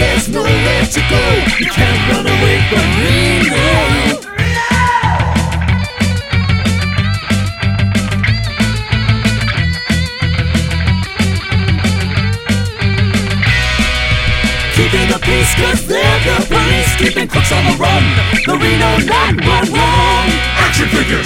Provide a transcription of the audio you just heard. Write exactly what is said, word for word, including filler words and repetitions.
there's nowhere to go. You can't run away from Reno. Keeping the peace cause they're the police, keeping crooks on the run. The Reno nine one one. Action figure!